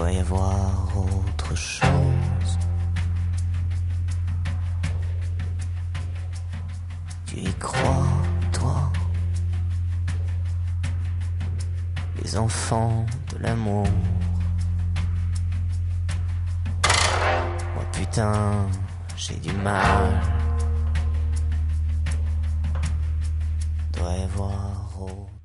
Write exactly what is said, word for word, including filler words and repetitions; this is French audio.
doit y avoir autre chose. Tu y crois, toi? Les enfants de l'amour. Moi putain, j'ai du mal. Doit y avoir autre